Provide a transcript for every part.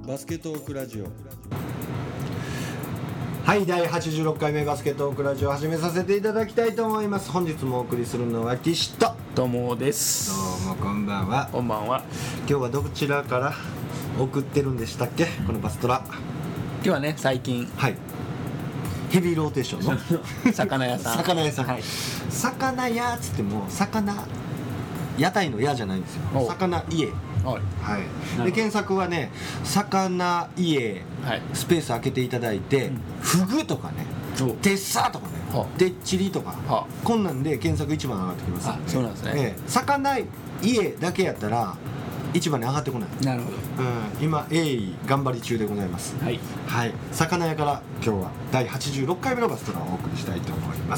バスケットークラジオ。 はい、第86回目バスケットークラジオを始めさせていただきたいと思います。本日もお送りするのは岸とどうもです。 どうもこんばんは。 こんばんは。 今日はどちらから送ってるんでしたっけ、このバストラ。 今日はね、最近はい、ヘビーローテーションの魚屋さん魚屋さん、 はい、 魚屋っつっても魚屋台の屋じゃないんですよ。魚家。 はい、 で検索はね、魚家、 はい、 スペース開けていただいて、フグとかね、テッサーとかね、でっちりとか、こんなんで検索一番上がってきます。 あ、そうなんですね。 魚家だけやったら一番に上がってこない。 なるほど。 今鋭意頑張り中でございます。 はい、 はい、魚屋から今日は第86回目のバストラをお送りしたいと思います。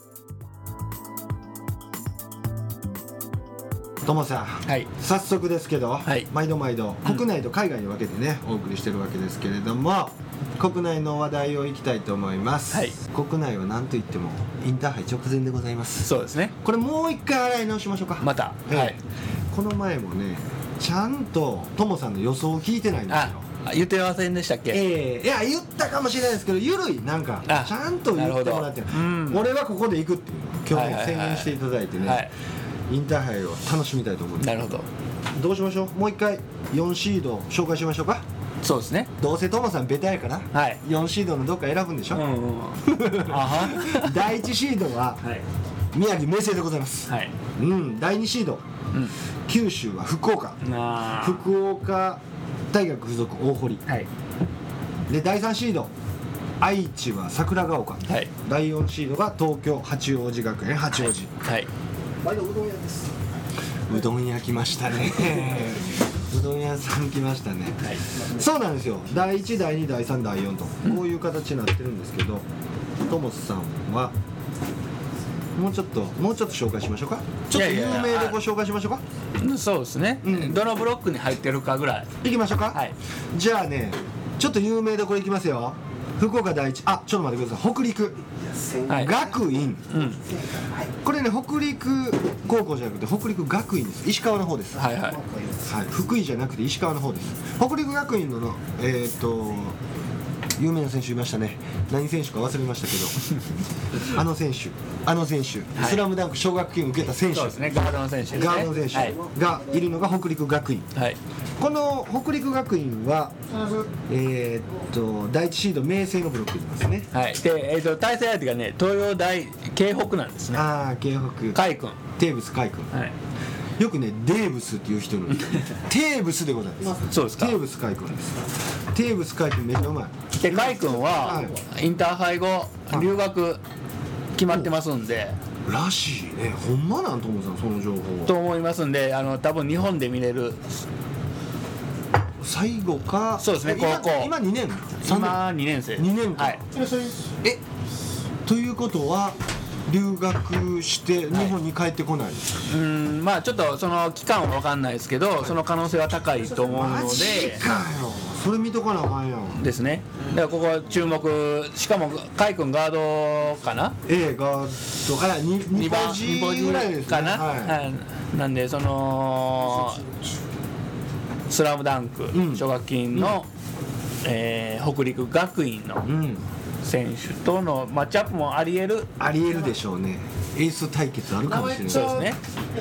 ともさん、 はい、 早速ですけど、 はい、 毎度国内と海外に分けてね、お送りしてるわけですけれども、国内の話題をいきたいと思います。はい、国内は何といってもインターハイ直前でございます。 そうですね。 これもう一回洗い直しましょうか。 また、はい、 この前もね、ちゃんとともさんの予想を聞いてないんですよ。 言ってませんでしたっけ？ いや言ったかもしれないですけど、ゆるいなんかちゃんと言ってもらってる、俺はここで行くっていうのを今日ね、宣言していただいてね、はい、インターハイを楽しみたいと思うんです。 なるほど。 どうしましょう。もう一回4シード紹介しましょうか。 そうですね。 どうせトモさんベタやから、はい、4シードのどっか選ぶんでしょ。第1シードは、はい、宮城明星でございます。はい、第2シード、九州は福岡大学附属大堀、はい、で第3シード愛知は桜ヶ丘、はい、第4シードが東京八王子学園八王子、はい、毎度うどん屋です。うどん屋来ましたねうどん屋さん来ましたね、はい、そうなんですよ。第1第2第3第4とこういう形になってるんですけど、トモスさんはもうちょっと紹介しましょうか。ちょっと有名でご紹介しましょうか。 そうですね、どのブロックに入ってるかぐらいいきましょうか、はい、じゃあね、ちょっと有名でこれいきますよ。福岡第一、ちょっと待ってください。北陸、はい、学院、これね、北陸高校じゃなくて北陸学院です。石川の方です。はいはい、はい、福井じゃなくて石川の方です。北陸学院の有名な選手いましたね。何選手か忘れましたけどあの選手、はい、スラムダンク奨学金受けた選手、そうですね、ガードの選手ですね、ガードの選手がいるのが北陸学院、はい、この北陸学院は第1シード明星のブロックにいますね。はい、 で、対戦相手がね、東洋大京北なんですね。 京北海君、テーブス海君、はい、よくね、デーブスっていう人のテーブスでございます。そうですか。テーブス海君です。テーブス海君めっちゃうまい。 で、海君はインターハイ後留学決まってますんで、 らしいね。ほんまなんと思うさん、その情報と思いますんで、多分日本で見れる。 最後か。 そうですね、高校今2年、 今2年生、 2年か、はい、ということは留学して日本に帰ってこない、 まあちょっとその期間は分かんないですけど、その可能性は高いと思うので。 マジかよ、それ見とかなあかんやんですね。だからここ注目。しかも海君ガードかな、 ガード2番ぐらいですね、かな、はい、なんでそのスラムダンク奨学金の、北陸学院の選手とのマッチアップもありえるでしょうね。エース対決あるかもしれない。 そうですね。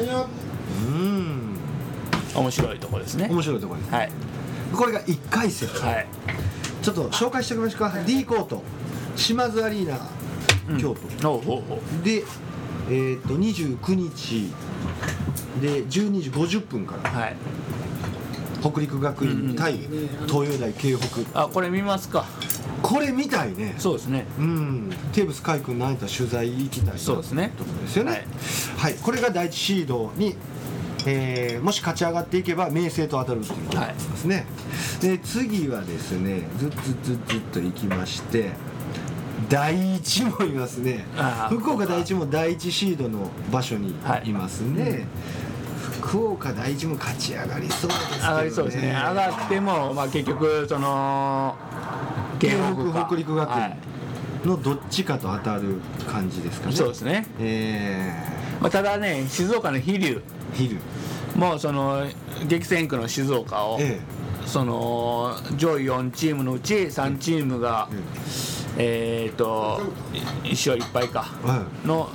面白いところですね。 面白いところです、 はい、 これが1回戦、はい、ちょっと紹介しておきましょうか。 D コート島津アリーナ京都、で、29日で12時50分から、はい、北陸学院対東洋大京北。 これ見ますか。 これ見たいね。 そうですね。 テーブス海君のあえた取材行きたいな。 そうですね。 ところですよね。はい、はい、これが第1シードに、もし勝ち上がっていけば明星と当たるっていうことになりますね。はい、で次はですね、ずっと行きまして、第1もいますね。福岡第1も第1シードの場所にいますね。はい、福岡第一も勝ち上がりそうですけどね。 上がりそうですね。上がっても、結局その京北北陸学院のどっちかと当たる感じですかね。 そうですね。ただね、静岡の飛龍もうその激戦区の静岡をその上位4チームのうち3チームが、1勝1敗かの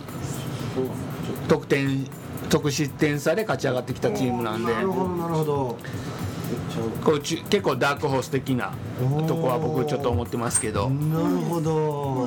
得失点差で勝ち上がってきたチームなんで、 なるほどなるほど。 こう結構ダークホース的なとこは僕ちょっと思ってますけど。 なるほど。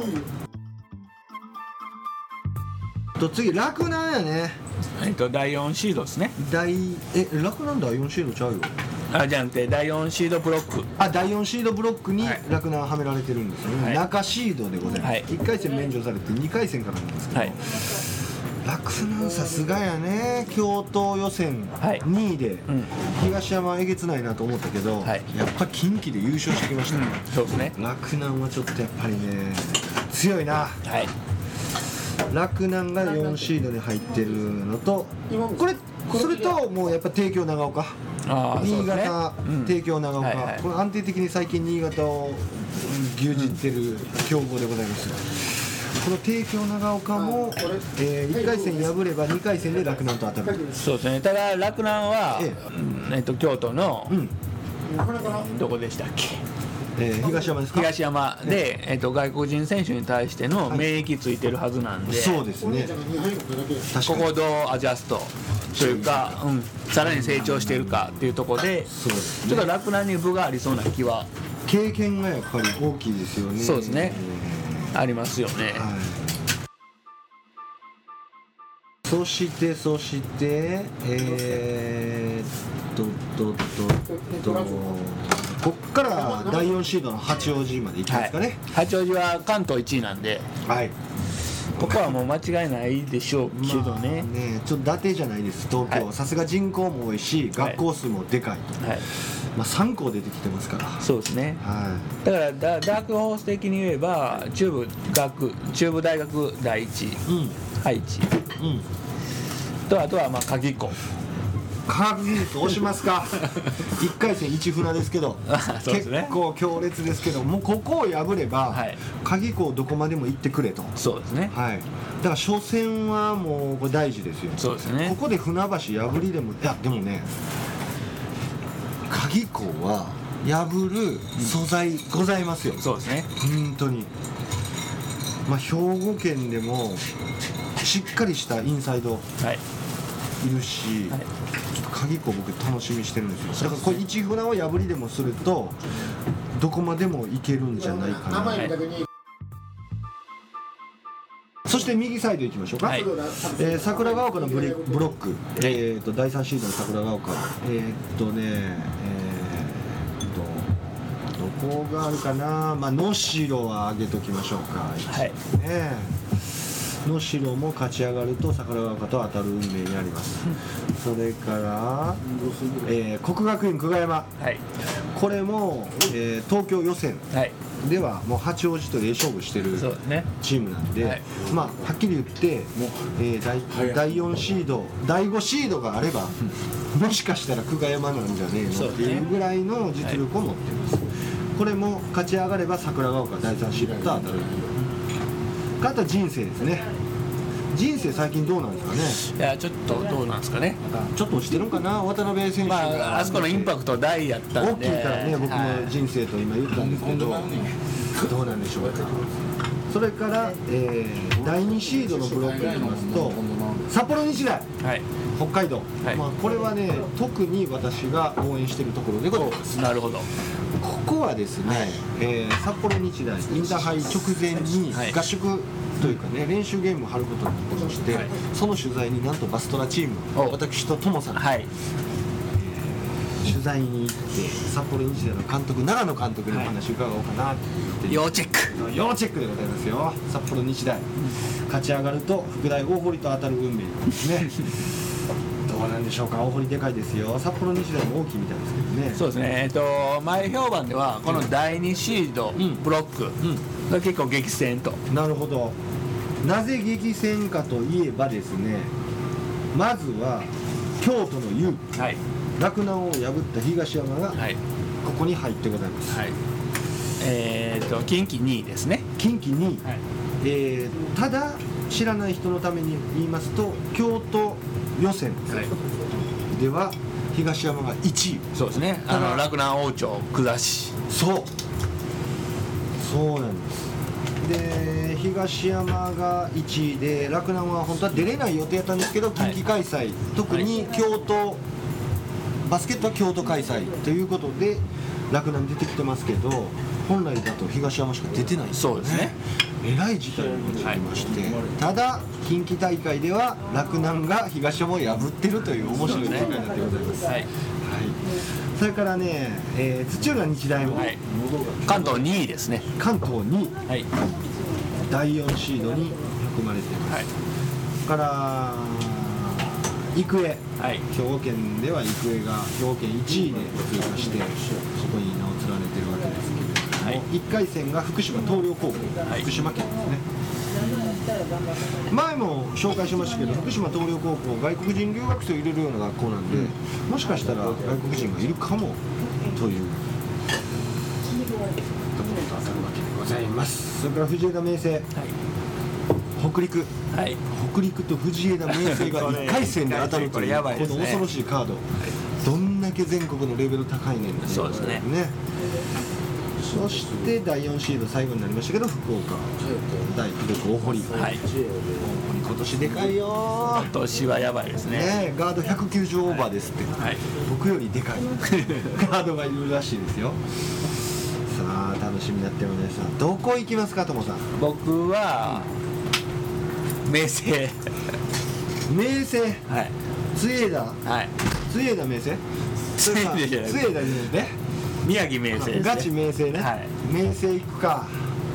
次洛南やね。 第4シードですね。 洛南第4シードちゃうよ。 じゃなくて第4シードブロック。 第4シードブロックに洛南はめられてるんですよね、はい、中シードでございます、はい、1回戦免除されて2回戦からなんですけど、はい、洛南さすがやね。京都予選2位で、東山えげつないなと思ったけど、はい、やっぱ近畿で優勝してきましたね、 そうですね。 洛南はちょっとやっぱりね強いな、はい、洛南が4シードに入ってるのと、それともうやっぱ帝京長岡、新潟、帝京長岡、これ安定的に最近新潟を牛耳ってる強豪でございます、この帝京長岡も、1回戦敗れば2回戦で洛南と当たる。 そうですね。ただ洛南は、京都の、どこでしたっけ、 東山ですか。 東山で、外国人選手に対しての免疫ついてるはずなんで、 そうですね。 ここをどうアジャストというか、さらに成長しているかっていうところで、ちょっと洛南に分がありそうな気は。 経験がやっぱり大きいですよね。 そうですね、ありますよね、はい、 そしてこっから第4シードの八王子まで行きますかね、 はい、八王子は関東1位なんで、はい、ここはもう間違いないでしょうけどね、 ちょっと伊達じゃないです、東京、さすが人口も多いし学校数もでかい、3校出てきてますから。 そうですね、だからダークホース的に言えば中部大学第一、愛知、とあとは鍵子押しますか1回戦1船ですけど結構強烈ですけど、もうここを破れば鍵子をどこまでも行ってくれと。 そうですね、 はい、だから初戦はもうこれ大事ですよ。 そうですね。 ここで船橋破りでも、いやでもね鍵子は破る素材ございますよ、 そうですね、 本当に。兵庫県でもしっかりしたインサイドいるし、ちょっと鍵子僕楽しみにしてるんですよ。だからこれ1船を破りでもするとどこまでもいけるんじゃないかな、そして右サイド行きましょうか、桜ヶ丘のブロック、第3シードの桜ヶ丘、どこがあるかな、能代は上げときましょうか、能代も勝ち上がると桜ヶ丘と当たる運命にあります。それから、國學院久我山、これも、東京予選ではもう八王子と勝負してるチームなんで、はっきり言ってもう、第4シード第5シードがあれば、もしかしたら久我山なんじゃねえのっていうぐらいの実力を持っています。これも勝ち上がれば桜ヶ丘第3シードと当たる。あとは人生ですね。人生最近どうなんですかね。 いやちょっとどうなんですかね。 ちょっと落ちてるんかな、渡辺選手が、 あそこのインパクト大やったんで大きいからね、僕も人生と今言ったんですけど、どうなんでしょうか。それから、第2シードのブロックにいきますと札幌日大、北海道、これはね特に私が応援しているところでございます。 なるほど。 ここはですね、札幌日大インターハイ直前に合宿というかね、練習ゲームを張ることになってまして、その取材になんとバストラチーム、私と友さん、取材に行って札幌日大の監督、長野監督にお話伺おうかなって言って、 要チェック要チェックでございますよ。札幌日大勝ち上がると福大大堀と当たる運命なんですねどうなんでしょうか。大堀でかいですよ。札幌日大も大きいみたいですけどね。 そうですね、前評判ではこの第2シード、ブロックが結構激戦と。 なるほど。なぜ激戦かといえばですね、まずは京都の雄、洛南を破った東山がここに入ってございます、 近畿2位ですね。 近畿2位、ただ知らない人のために言いますと京都予選では、 東山が1位。 そうですね、洛南王朝下し。 そうなんです。で東山が1位で、洛南は本当は出れない予定だったんですけど、近畿開催、特に京都、バスケットは京都開催ということで洛南出てきてますけど、本来だと東山しか出てないんですよね。 そうですね、 えらい事態になりまして、ただ近畿大会では洛南が東山を破ってるという面白い大会になってございます。それからね、土浦日大も、 関東2位ですね。 関東2位、第4シードに含まれています。から育英、兵庫県では育英が兵庫県1位で通過して、そこに名を連ねてるわけですけれども、1回戦が福島東稜高校、福島県ですね。前も紹介しましたけど、福島東稜高校、外国人留学生を入れるような学校なんで、もしかしたら外国人がいるかもというところと当たるわけでございます。それから藤枝明誠、北陸、北陸と藤枝明誠が1回戦で当たるという、この恐ろしいカード、どんだけ全国のレベル高いねんっていうことですね。そして第4シード最後になりましたけど、福岡大記録大堀、今年でかいよ。 今年はやばいですね。 ガード190オーバーですって、僕よりでかいガードがいるらしいですよ。さあ楽しみになってる皆さん、どこ行きますか、ともさん。 僕は明星明星、津枝、津枝明星、 津枝じゃない、 津枝にね、 宮城明星ですね。 ガチ明星ね、明星行くか。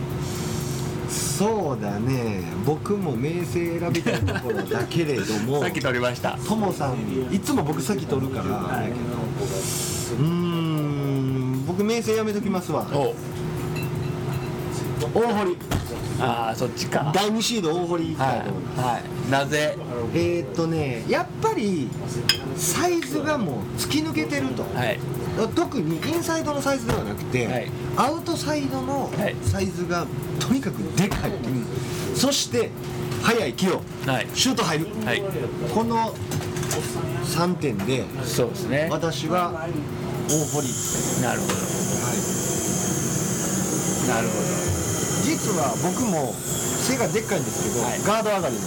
そうだね、僕も明星選びたいところだけれどもさっき取りました。 ともさんいつも僕先取るからだけど、僕明星やめときますわ。大堀。 ああ、そっちか。 第2シード大堀行きたいと思います。 なぜ？ やっぱりサイズがもう突き抜けてると、特にインサイドのサイズではなくて、アウトサイドのサイズがとにかくでかい、そして速い、器用、シュート入る、この3点で、 そうですね、 私は大堀。 なるほど、なるほど。 実は僕も背がでっかいんですけど、ガード上がりなんです、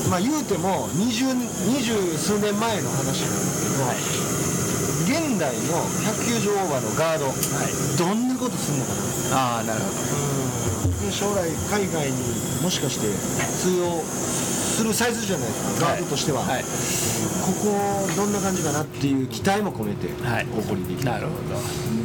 で言うても二十数年前の話なんですけど、現代の190オーバーのガード、どんなことするのかな。 なるほど。将来海外にもしかして通用するサイズじゃないですか、ガードとしては、ここどんな感じかなっていう期待も込めて大堀できた。 なるほど。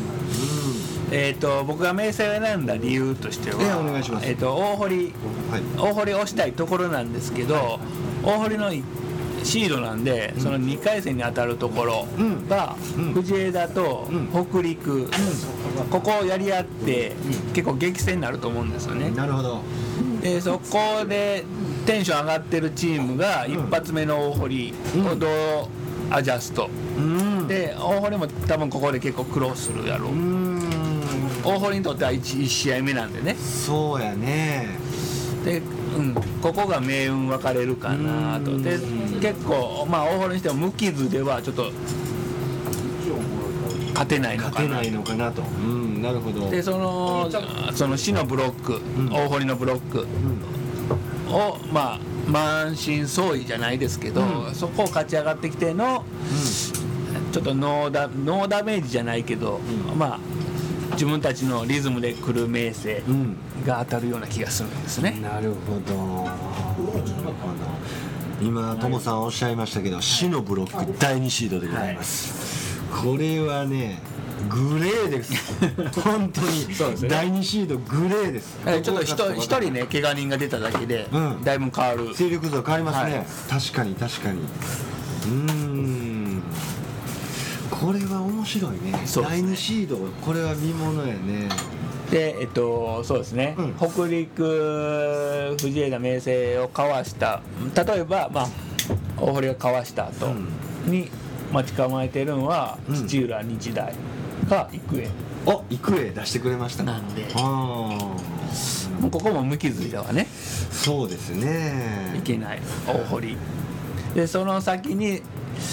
僕が明星を選んだ理由としては、 お願いします。 大堀を推したいところなんですけど、大堀のシードなんで、その2回戦に当たるところが、藤枝と北陸、ここをやり合って、結構激戦になると思うんですよね。 なるほど。 でそこでテンション上がってるチームが一発目の大堀をどうアジャスト、で大堀も多分ここで結構苦労するやろう。大堀にとっては 1試合目なんでね。 そうやね。 で、ここが命運分かれるかなと。で結構大堀にしても無傷ではちょっと勝てないのかなと。なるほど。 でその死のブロック、大堀のブロックを満身創痍じゃないですけど、そこを勝ち上がってきての、ちょっとノーダメージじゃないけど、自分たちのリズムで来る明星が当たるような気がするんですね。 なるほど。今ともさんおっしゃいましたけど、死のブロック第2シードでございます、これはねグレーです本当にそうです、ね、第2シードグレーです。 ちょっと一人ね怪我人が出ただけで、だいぶ変わる、 勢力図が変わりますね、確かにこれは面白いね。第2シード、これは見ものやね。 でそうですね、北陸藤枝明誠をかわした、例えば大堀がかわした後に待ち構えてるのは土浦日大か育英。 育英出してくれました。 なんでここも無傷ではね、 そうですね、 いけない大堀で、その先に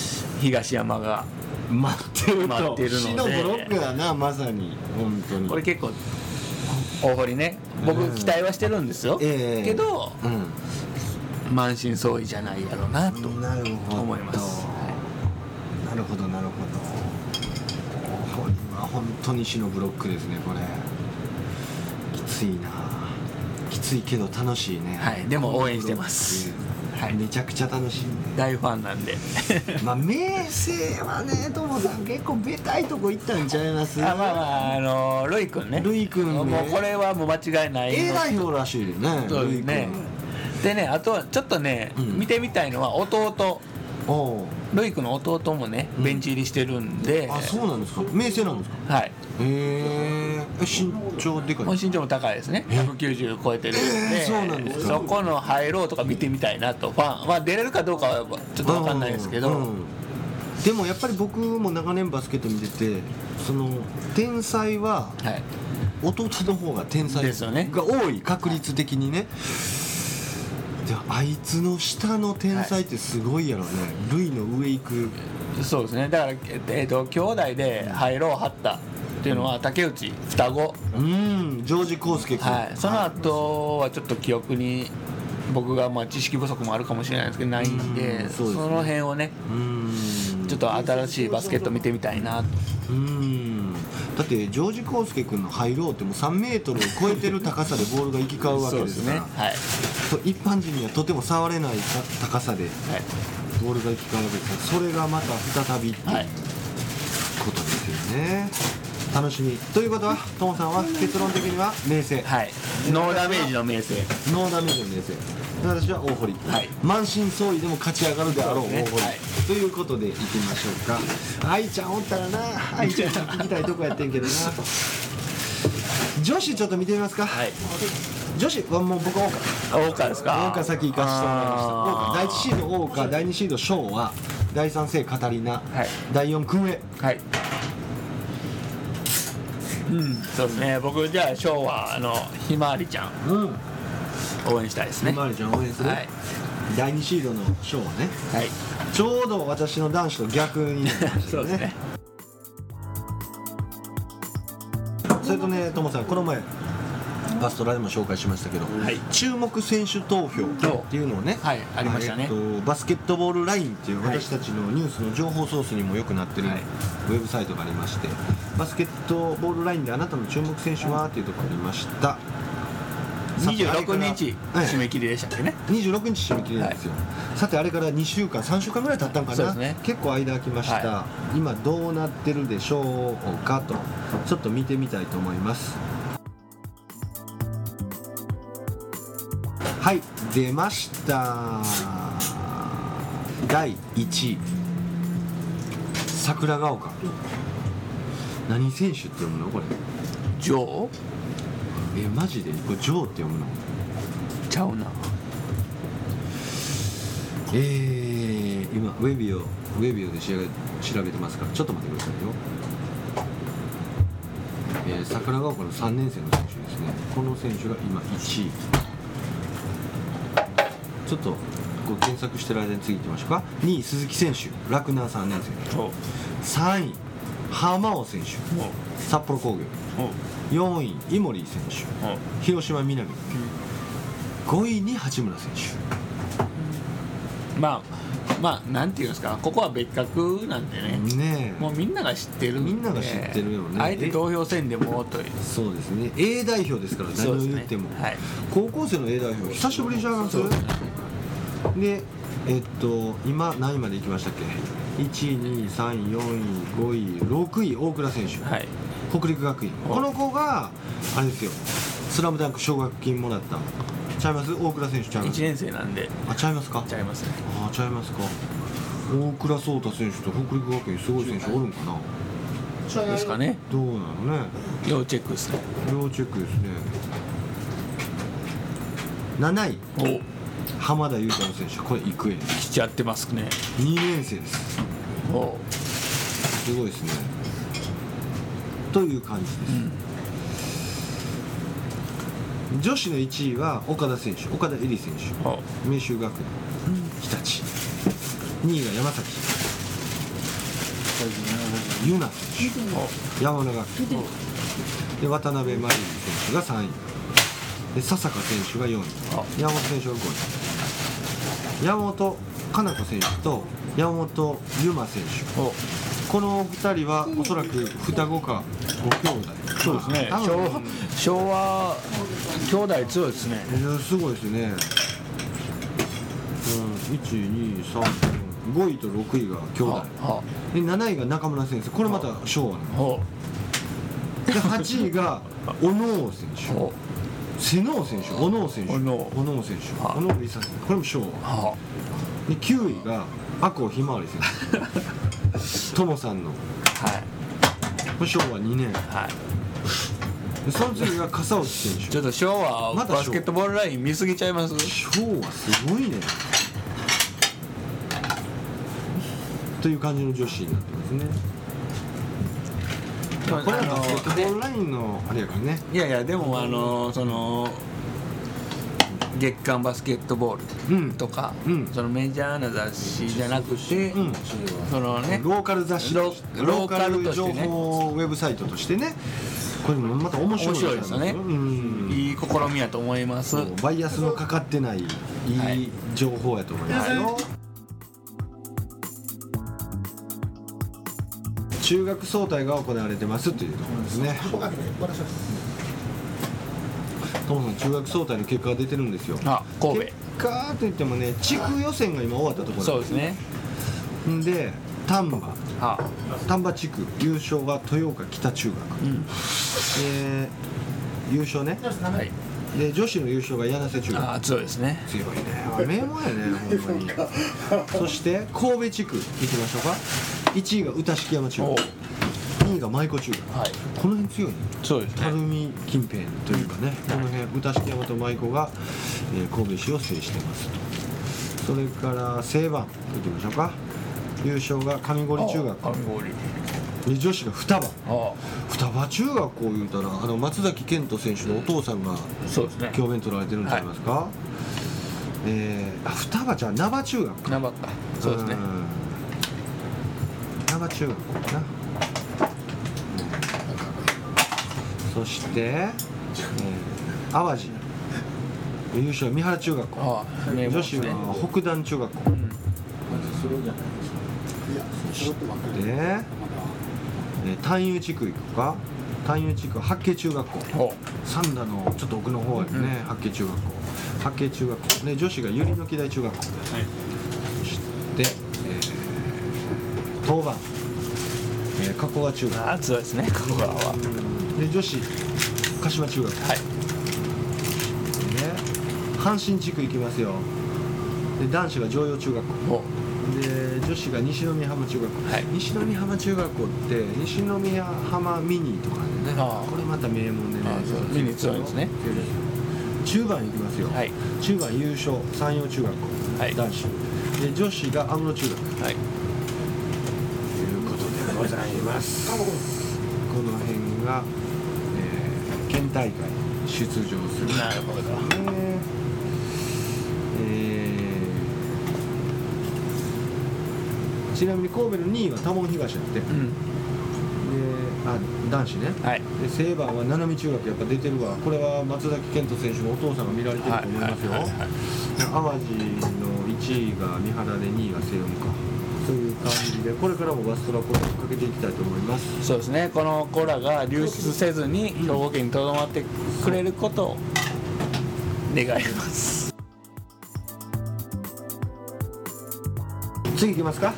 東山が待ってるので死のブロックだな、まさに本当に。 これ結構大堀ね、僕期待はしてるんですよ、けど、満身創痍じゃないやろうなと思います。 なるほどなるほど。これは本当に死のブロックですね。これきついな。きついけど楽しいね。 はい、でも応援してます。 はい、めちゃくちゃ楽しい、ね、 大ファンなんでまあ明生はね、トモさん結構ベタいとこ行ったんちゃいます？ まあルイ君ね、 ルイ君ね、 もうこれはもう間違いない A 代表らしいでね。 そうですね。でね、あとはちょっとね、見てみたいのは弟、ルイ君の弟もね、ベンチ入りしてるんで。 あ、そうなんですか。明生なんですか。 はい。 身長でかい。 身長も高いですね。190超えてるんで、 そうなんですか。 そこの入ろうとか見てみたいなと。ファンは出れるかどうかはちょっと分かんないですけど、 でもやっぱり僕も長年バスケット見てて、その天才は弟の方が天才が多い、確率的にね。であいつの下の天才ってすごいやろね。ルイの上行く。 そうですね。だから兄弟で入ろうはったっていうのは竹内双子、 ジョージ康介君、 その後はちょっと記憶に僕が知識不足もあるかもしれないですけどないんで、その辺をね、ちょっと新しいバスケット見てみたいな。 だってジョージ康介君の入ろうってもう3メートルを超えてる高さでボールが行き交うわけですから、一般人にはとても触れない高さでボールが行き交うわけですから、それがまた再びっていうことですよね。楽しみということは、トモさんは結論的には明生、 ノーダメージの明生、 ノーダメージの明生、私は大堀、満身創痍でも勝ち上がるであろう大堀、ということでいきましょうか。愛ちゃんおったらな、愛ちゃん聞きたいとこやってんけどな。女子ちょっと見てみますか。女子はもう僕は大岡ですか。 大岡先行かせてもらいました。大岡第1シード大岡、第2シード昭和、第3聖カタリナ、第4クンエ。 そうですね。僕じゃあ昭和ひまわりちゃん、応援したいですね。 ひまわりちゃん応援する。第2シードの昭和ね。ちょうど私の男子と逆になりましたね。そうですね。それとね、トモさん、この前バストラでも紹介しましたけど、注目選手投票っていうのをね、 ありましたね。 バスケットボールラインっていう私たちのニュースの情報ソースにもよくなってるウェブサイトがありまして、バスケットボールラインであなたの注目選手はっていうところがありました。 26日締め切りでしたっけね。 26日締め切りなんですよ。さてあれから2週間3週間ぐらい経ったんかな、結構間空きました。今どうなってるでしょうかと、ちょっと見てみたいと思います。はい、出ました。第1位桜ヶ丘。何選手って読むのこれ？ ジョー？ マジでこれジョーって読むの？ ちゃうな。 今ウェビオで調べてますから、ちょっと待ってくださいよ。桜ヶ丘の3年生の選手ですね。この選手が今1位。ちょっとこう検索してる間に次行きましょうか。2位鈴木選手、洛南3年生。3位浜尾選手、札幌工業。4位井森選手、広島皆実。5位に八村選手。 まあなんていうんですか、ここは別格なんでね、もうみんなが知ってるんで、 みんなが知ってるよね。 あえて投票せんでもという。 そうですね。 A 代表ですから、何を言っても、高校生の A 代表久しぶりじゃないですか。で今何位まで行きましたっけ。1位2位3位4位5位6位大倉選手、北陸学院。この子があれですよ、スラムダンク奨学金もらったちゃいます？大倉選手ちゃいます？ 1年生なんで。 ちゃいますか？ ちゃいますね。 ちゃいますか。大倉颯太選手と北陸学院すごい選手おるんかなですかね。 どうなのね。 要チェックですね。 要チェックですね。7位浜田雄太郎選手、これ育英来ちゃってますね。 2年生です。すごいですね。という感じです、女子の1位は岡田選手、岡田絵里選手、明秀学園、日立。2位が山崎、 ユナ選手、山永で渡辺麻里選手が3位で笹香選手が4位、山本選手が5位、山本かな子選手と山本由真選手、この2人はおそらく双子かご兄弟。 そうですね、昭和兄弟強いですね。 すごいですね。1,2,3,5位と6位が兄弟で、7位が中村先生、これまた昭和ので、8位が小野選手、瀬能選手、小野選手、小野選手、小野梨沙選手、これも昭和で、9位が阿古ひまわり選手、友さんの、これ昭和2年、でその次が笠内選手。 ちょっと昭和バスケットボールライン見すぎちゃいます。 昭和すごいねという感じの女子になってますね。これはバスケットボールラインのあれやからね。 いやいや、でもその月刊バスケットボールとか、そのメジャーな雑誌じゃなくて、そのね、 ローカル雑誌、ローカル情報ウェブサイトとしてね、これもまた面白いですよね。いい試みやと思います。 バイアスのかかってないいい情報やと思いますよ。中学総体が行われてますというところですね。トモさん、中学総体の結果が出てるんですよ。 神戸。 結果といってもね、地区予選が今終わったところ。 そうですね。 で、丹波地区優勝が豊岡北中学。優勝ね。で、女子の優勝が柳瀬中学。 強いですね。 強いね。名門やね、ほんまに。そして神戸地区行きましょうか。1位が宇多敷山中学、2位が舞子中学、この辺強いね。 そうですね。 垂水近辺というかね、この辺宇多敷山と舞子が、神戸市を制してますと。それから西番行きましょうか。優勝が上郡中学、で女子が双葉中学校言うたら、松崎健人選手のお父さんが教鞭取られてるんじゃないですか。双葉じゃあ名場中学か。 名場か。そうですね。 名場中学校かな。そして、淡路優勝は三原中学校、女子は北段中学校、そして丹遊地区行くか。丹遊地区は八景中学校、三田のちょっと奥の方ですね。八景中学校、八景中学校で、女子が百合の木台中学校、そして当番加古川中学、 強いですね、加古川は。 で女子鹿島中学、で阪神地区行きますよ。で男子が常陽中学校で、女子が西宮浜中学校、西宮浜中学校って西宮浜ミニとかね、これまた名門でね、 ミニ強いですね。 中盤行きますよ。中盤優勝山陽中学校、男子で、女子が安室中学、ということでございます。この辺が、県大会出場する。 なるほど。 ちなみに神戸の2位は多聞東だって、で男子ね、で西番は七海中学、やっぱ出てるわ。これは松崎健人選手のお父さんが見られてると思いますよ。淡路の1位が三原で2位が西雲か。そういう感じで、これからもバストラコールをかけていきたいと思います。 そうですね。この子らが流出せずに兵庫県にとどまってくれることを願います。 次いきますか。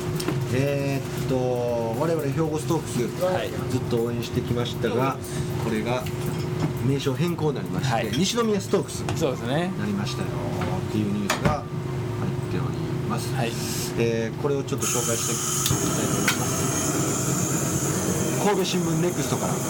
我々兵庫ストークス、ずっと応援してきましたが、これが名称変更になりまして、西宮ストークスになりましたよっていうニュースが入っております。これをちょっと紹介していきたいと思います。神戸新聞ネクストから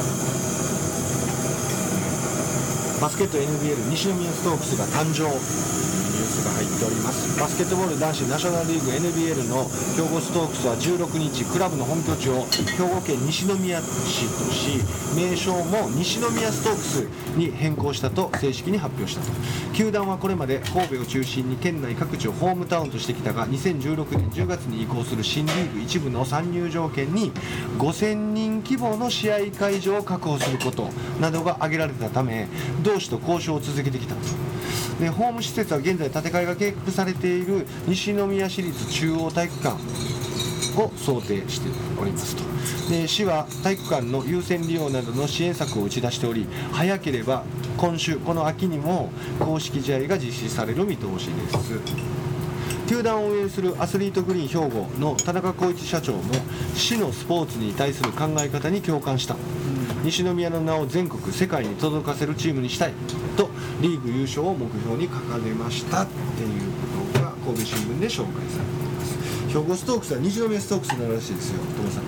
バスケット NBL 西宮ストークスが誕生というニューススが入っております。バスケットボール男子ナショナルリーグ NBL の兵庫ストークスは16日クラブの本拠地を兵庫県西宮市とし、名称も西宮ストークスに変更したと正式に発表したと。球団はこれまで神戸を中心に県内各地をホームタウンとしてきたが、2016年10月に移行する新リーグ一部の参入条件に5000人規模の試合会場を確保することなどが挙げられたため、同市と交渉を続けてきたと。でホーム施設は現在建て替えが計画されている西宮市立中央体育館を想定しておりますと。で市は体育館の優先利用などの支援策を打ち出しており、早ければ今週この秋にも公式試合が実施される見通しです。球団を運営するアスリートグリーン兵庫の田中浩一社長も市のスポーツに対する考え方に共感した、西宮の名を全国世界に届かせるチームにしたいとリーグ優勝を目標に掲げましたっていうことが神戸新聞で紹介されています。兵庫ストークスは西宮ストークスになるらしいですよ、友さん。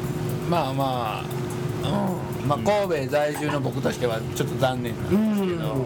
神戸在住の僕としてはちょっと残念なんですけど、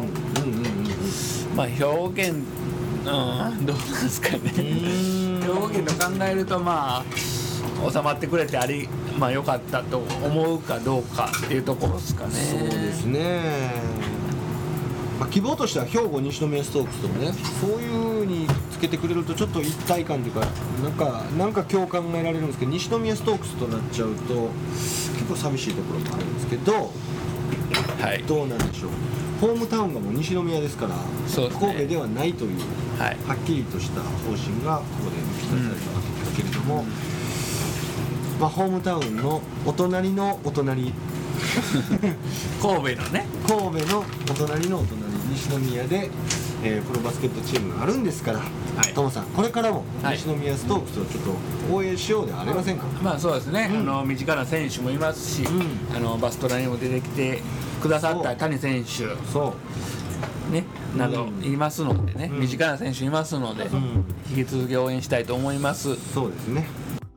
表現どうなんですかね。表現と考えると収まってくれて良かったと思うかどうかっていうところですかね。 そうですね。希望としては兵庫西宮ストークスとね、そういう風につけてくれるとちょっと一体感というかなんか今日考えられるんですけど、西宮ストークスとなっちゃうと結構寂しいところもあるんですけど、どうなんでしょう。ホームタウンがもう西宮ですから、神戸ではないという、はっきりとした方針がここで打ち出されたわけですけれども、ホームタウンのお隣のお隣神戸のね、 神戸のお隣のお隣西宮で、プロバスケットチームがあるんですから、トモさんこれからも西宮ストークスをちょっと応援しようではありませんか。 そうですね、身近な選手もいますし、バストラにも出てきてくださった谷選手などいますのでね、身近な選手いますので、引き続き応援したいと思います。 そうですね。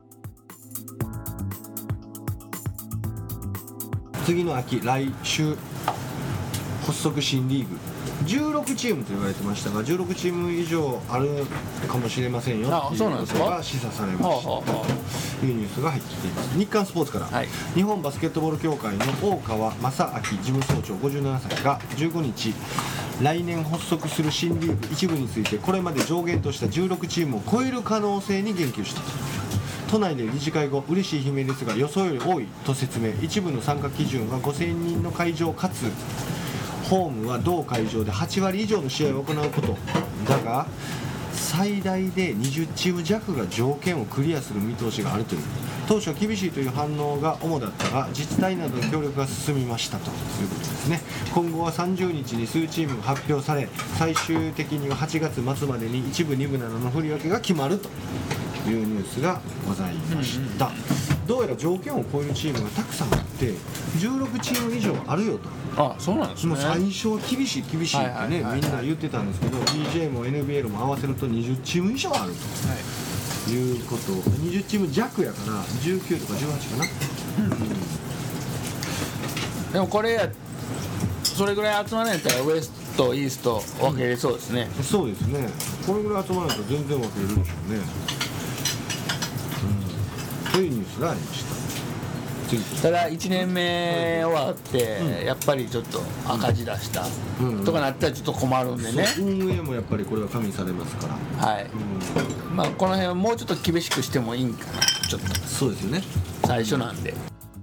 次の秋、来週発足新リーグ16チームと言われてましたが、16チーム以上あるかもしれませんよということが示唆されましたというニュースが入っています。日刊スポーツから、日本バスケットボール協会の大川正明事務総長57歳が15日、来年発足する新リーグ一部についてこれまで上限とした16チームを超える可能性に言及した。都内で理事会後、嬉しい悲鳴ですが予想より多いと説明。一部の参加基準は5000人の会場かつホームは同会場で8割以上の試合を行うことだが、最大で20チーム弱が条件をクリアする見通しがあるという。当初厳しいという反応が主だったが、自治体などの協力が進みましたということですね。今後は30日に数チームが発表され、最終的には8月末までに一部2部などの振り分けが決まるというニュースがございました。どうやら条件を超えるチームがたくさんあって16チーム以上あるよと。 そうなんですね。 もう最初は厳しいってね、みんな言ってたんですけど、 BJ も NBL も合わせると20チーム以上あるということ。20チーム弱やから19とか18かな、 でもこれそれぐらい集まらないとウエストイースト分けれそうですね。 そうですね。これぐらい集まらないと全然分けれるでしょうね。というニュースがありました。 ただ1年目終わって、やっぱりちょっと赤字出した、とかなったらちょっと困るんでね。 運営もやっぱりこれは加味されますから、 この辺はもうちょっと厳しくしてもいいんかな、ちょっと。 そうですよね、 最初なんで。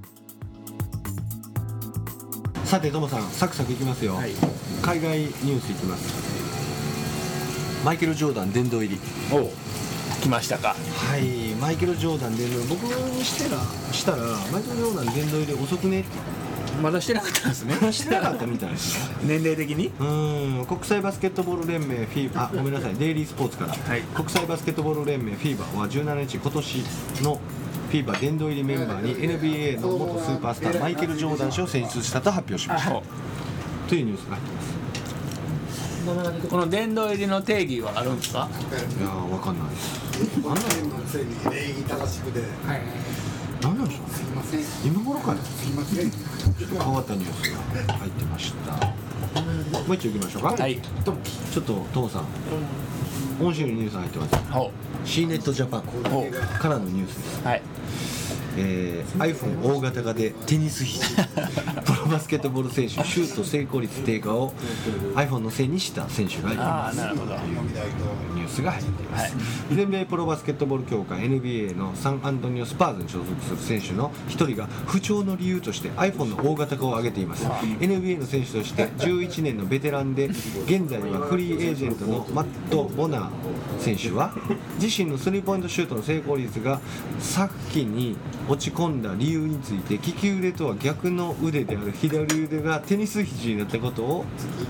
さてトモさん、サクサクいきますよ、海外ニュースいきます。マイケル・ジョーダン殿堂入り。 来ましたか。 はい、マイケル・ジョーダン殿堂、僕にしたらマイケル・ジョーダン殿堂入り遅くね。 まだしてなかったんですね。 してなかったみたいです年齢的に。 国際バスケットボール連盟ごめんなさい、デイリースポーツから、国際バスケットボール連盟 FIBA は17日、今年の FIBA 殿堂入りメンバーに NBA の元スーパースターマイケル・ジョーダン氏を選出したと発表しましたというニュースが入ってます。 この殿堂入りの定義はあるんですか。 いやー、わかんないです。 あんなの礼儀正しくで、 何なんでしょうね。 すいません。 今頃からすいません。 ちょっと変わったニュースが入ってました。 もう一丁いきましょうか。 はい。 ちょっとトモさん、今週のニュース入ってます。 ほ C ネットジャパンからのニュースです。 う。はい。 iPhone 大型化でテニス肘プロバスケットボール選手シュート成功率低下を iPhone のせいにした選手がいますというニュースが入っています、全米プロバスケットボール協会 NBA のサンアントニオスパーズに所属する選手の一人が不調の理由として iPhone の大型化を挙げています。 NBA の選手として11年のベテランで現在はフリーエージェントのマット・ボナー選手は自身のスリーポイントシュートの成功率が先に落ち込んだ理由について、利き腕とは逆の腕である左腕がテニス肘になったことを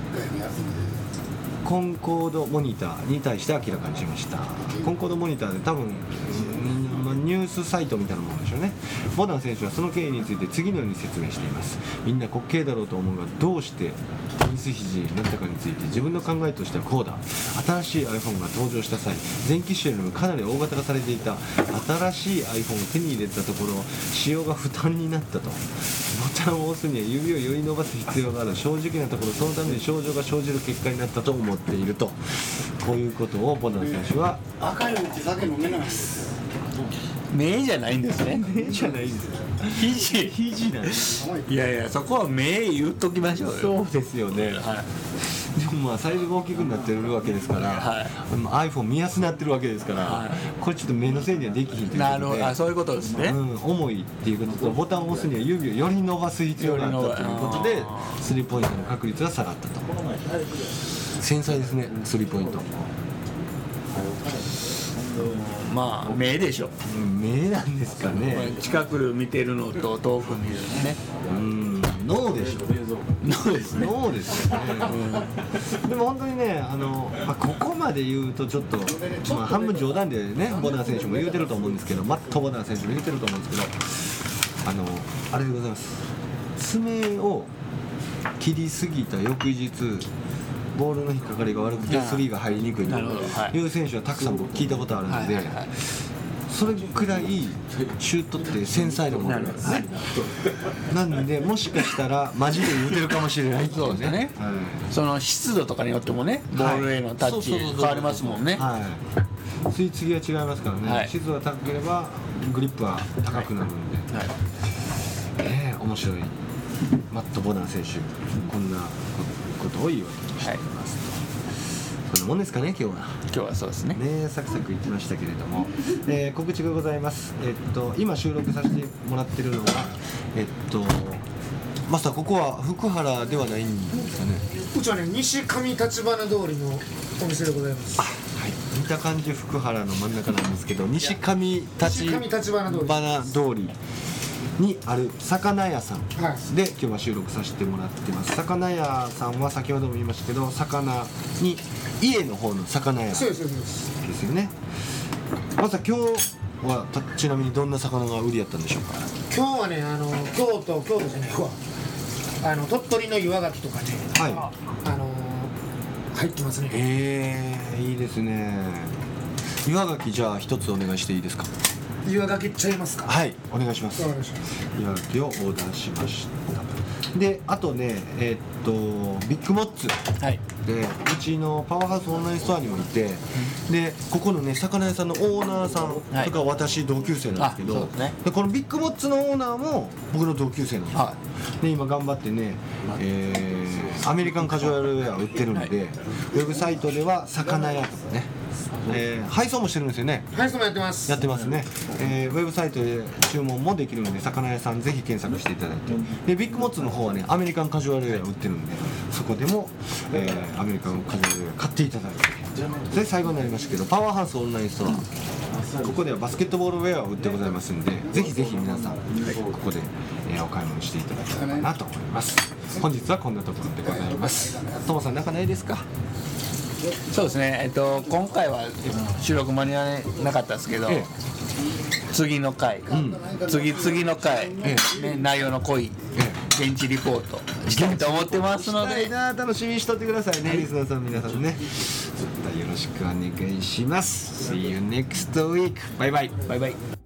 コンコードモニターに対して明らかにしました。コンコードモニターで多分ニュースサイトみたいなものでしょうね。ボナー選手はその経緯について次のように説明しています。みんな滑稽だろうと思うが、どうしてテニス肘になったかについて自分の考えとしてはこうだ。新しい iPhone が登場した際、前機種よりもかなり大型化されていた新しい iPhone を手に入れたところ、使用が負担になったと。ボタンを押すには指をより伸ばす必要がある。正直なところ、そのために症状が生じる結果になったと思っていると。こういうことをボナー選手は赤いのって酒飲めないです。 目じゃないんですね。 目じゃないですよ。肘なんです。 いやいや、そこは目言っときましょうよ。 そうですよね。 はい。 でもまあサイズが大きくなってるわけですから、 はい、 iPhone 見やすくなってるわけですから、はい、これちょっと目のせいにはできひんということで。 なるほど、そういうことですね。 重いっていうことと、ボタンを押すには指をより伸ばす必要があったということで、スリーポイントの確率が下がったと。繊細ですね、スリーポイント。 まあ目でしょ。 目なんですかね。 近く見てるのと遠く見るのね。 脳でしょ。 脳ですね。 脳ですよね。でも本当にね、ここまで言うとちょっと、半分冗談でね、ボナー選手も言うてると思うんですけど、マット・ボナー選手も言うてると思うんですけど、あれでございます。爪を切りすぎた翌日、ボールの引っかかりが悪くてスリーが入りにくいという選手はたくさん僕聞いたことあるので、それくらいシュートって繊細なものなんですね。なんでもしかしたらマジで言うてるかもしれない。 そうですね。その湿度とかによってもね、ボールへのタッチ変わりますもんね。 吸い継ぎは違いますからね。湿度が高ければグリップは高くなるので、面白い。マット・ボナー選手、こんなことを言い訳にしていますと。こんなもんですかね、今日はそうですね。 サクサクいきましたけれども、告知がございます。今収録させてもらってるのは、マスター、ここは福原ではないんですかね。 うちはね、西上立花通りのお店でございます。 はい、見た感じ福原の真ん中なんですけど、西上立花通りにある魚屋さんで今日は収録させてもらってます。魚屋さんは先ほども言いましたけど、魚に家の方の魚屋ですよね。まずは今日はちなみにどんな魚が売りやったんでしょうか。 今日はね、京都じゃないわ、鳥取の岩牡蠣とかね、入ってますね。 いいですね。岩牡蠣、じゃあ一つお願いしていいですか。 岩牡蠣いっちゃいますか。 はい、お願いします。岩牡蠣をオーダーしました。で、あとね、ビッグモッツで、うちのパワーハウスオンラインストアにもいて、でここのね魚屋さんのオーナーさんとか私同級生なんですけど、でこのビッグモッツのオーナーも僕の同級生なんですよ。で今頑張ってね、アメリカンカジュアルウェア売ってるので、ウェブサイトでは魚屋とかね、配送もしてるんですよね。 配送もやってます。 やってますね。ウェブサイトで注文もできるので、魚屋さんぜひ検索していただいて、でビッグモッツの方はね、アメリカンカジュアルウェア売ってるんで、そこでも、アメリカンカジュアルウェア買っていただいて、で最後になりましたけど、パワーハウスオンラインストア、ここではバスケットボールウェアを売ってございますんで、ぜひぜひ皆さんここで、お買い物していただければなと思います。本日はこんなところでございます。トモさん、なんかないですか。 そうですね、今回は収録間に合わなかったですけど、次の回、次の回、内容の濃い現地リポートしたいと思ってますので、 楽しみにしとってくださいね、リスナーさん皆さんね。よろしくお願いします。See you next week. バイバイ。